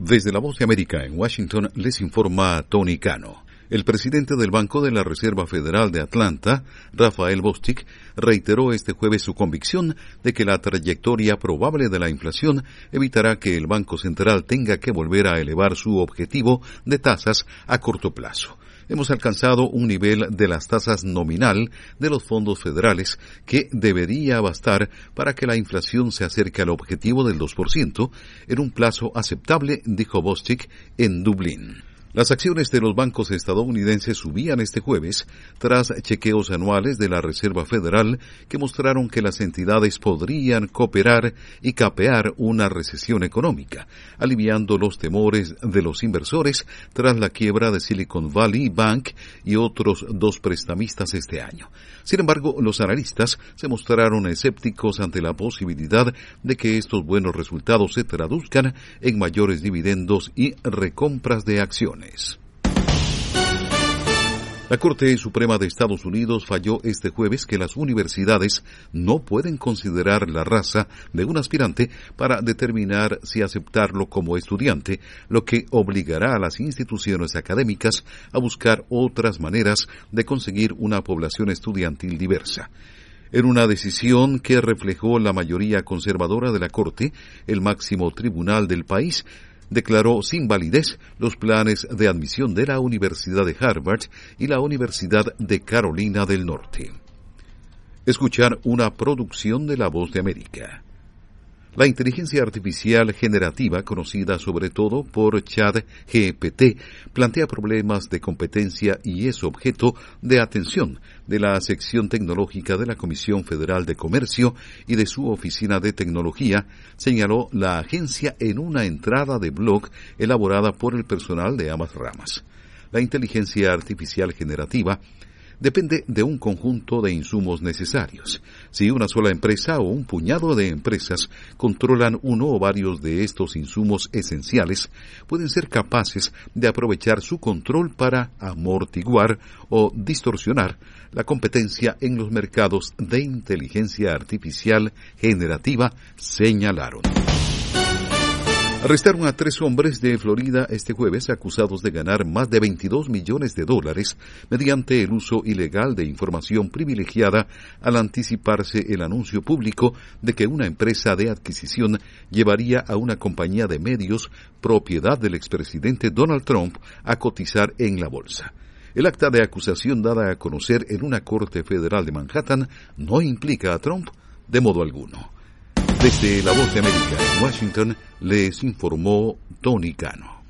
Desde la Voz de América en Washington les informa Tony Cano. El presidente del Banco de la Reserva Federal de Atlanta, Raphael Bostic, reiteró este jueves su convicción de que la trayectoria probable de la inflación evitará que el Banco Central tenga que volver a elevar su objetivo de tasas a corto plazo. Hemos alcanzado un nivel de las tasas nominal de los fondos federales que debería bastar para que la inflación se acerque al objetivo del 2% en un plazo aceptable, dijo Bostic en Dublín. Las acciones de los bancos estadounidenses subían este jueves tras chequeos anuales de la Reserva Federal que mostraron que las entidades podrían cooperar y capear una recesión económica, aliviando los temores de los inversores tras la quiebra de Silicon Valley Bank y otros dos prestamistas este año. Sin embargo, los analistas se mostraron escépticos ante la posibilidad de que estos buenos resultados se traduzcan en mayores dividendos y recompras de acciones. La Corte Suprema de Estados Unidos falló este jueves que las universidades no pueden considerar la raza de un aspirante para determinar si aceptarlo como estudiante, lo que obligará a las instituciones académicas a buscar otras maneras de conseguir una población estudiantil diversa. En una decisión que reflejó la mayoría conservadora de la Corte, el máximo tribunal del país declaró sin validez los planes de admisión de la Universidad de Harvard y la Universidad de Carolina del Norte. Escuchar una producción de La Voz de América. La inteligencia artificial generativa, conocida sobre todo por ChatGPT, plantea problemas de competencia y es objeto de atención de la sección tecnológica de la Comisión Federal de Comercio y de su Oficina de Tecnología, señaló la agencia en una entrada de blog elaborada por el personal de ambas ramas. La inteligencia artificial generativa depende de un conjunto de insumos necesarios. Si una sola empresa o un puñado de empresas controlan uno o varios de estos insumos esenciales, pueden ser capaces de aprovechar su control para amortiguar o distorsionar la competencia en los mercados de inteligencia artificial generativa, señalaron. Arrestaron a 3 hombres de Florida este jueves acusados de ganar más de $22 millones mediante el uso ilegal de información privilegiada al anticiparse el anuncio público de que una empresa de adquisición llevaría a una compañía de medios propiedad del expresidente Donald Trump a cotizar en la bolsa. El acta de acusación dada a conocer en una corte federal de Manhattan no implica a Trump de modo alguno. Desde La Voz de América en Washington les informó Tony Cano.